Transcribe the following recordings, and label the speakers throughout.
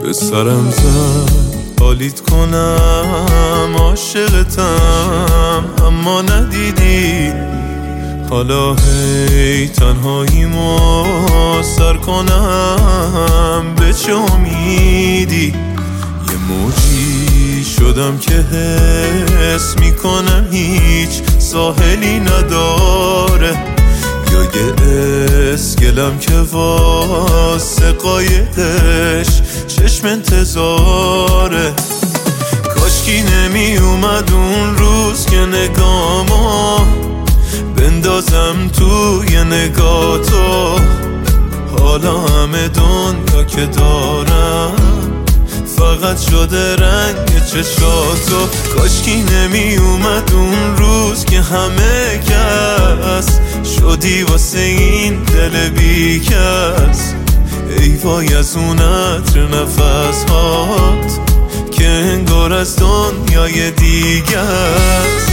Speaker 1: به سرم زد حالیت کنم عاشقتم اما ندیدی. حالا هی تنهاییمو سر کنم به چه امیدی؟ یه موجی شدم که حس میکنم هیچ ساحلی نداره، یا یه اسکلم که واسه قایقش چشم انتظاره. کاشکی نمی اومد اون روز که نگامو بندازم توی نگاه تو. حالا همه دنیا که دارم فقط شده رنگ چشاتو. کاشکی نمی اومد اون روز که همه کس شدی واسه این دل بی کس. ای وای از اون عطر نفس هات که انگار از دنیای دیگه است.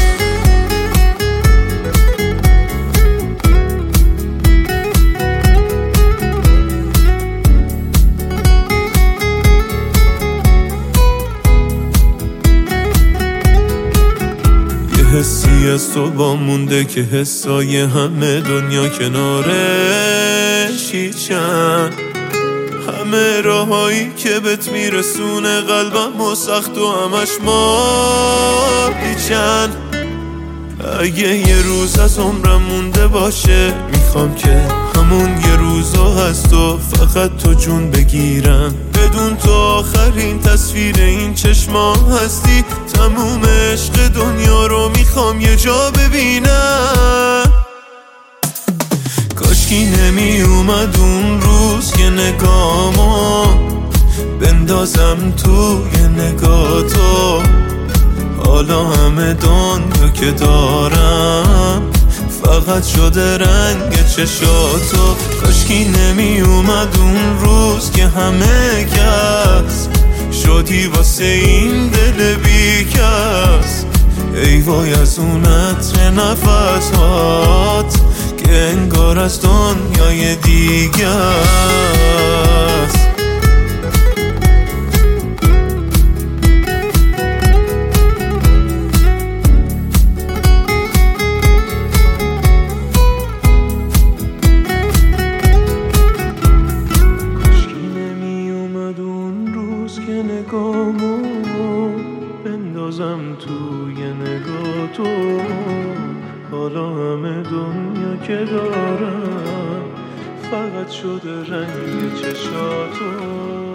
Speaker 1: حسی از تو با مونده که حسای همه دنیا کنارش هیچن. همه راهایی که بهت میرسونه قلبم و سخت و همش ماریچن. اگه یه روز از عمرم مونده باشه میخوام که همون یه روزا هست و فقط تو جون بگیرم. بدون تو آخرین تصویر این چشما هستی. تموم عشق دنیا رو میخوام یه جا ببینم. کاشکی نمی اومد اون روز که نگامو بندازم توی نگاه تو. حالا همه دنیا که دارم فقط شده رنگ چشاتو. کاشکی نمی اومد اون روز که همه کس شدی واسه این دل بی کس. ای وای از اون عطر نفسات که انگار از دنیای دیگه است. نگامو بندازم توی نگاه تو. حالا همه دنیا که دارم فقط شده رنگ چشاتو.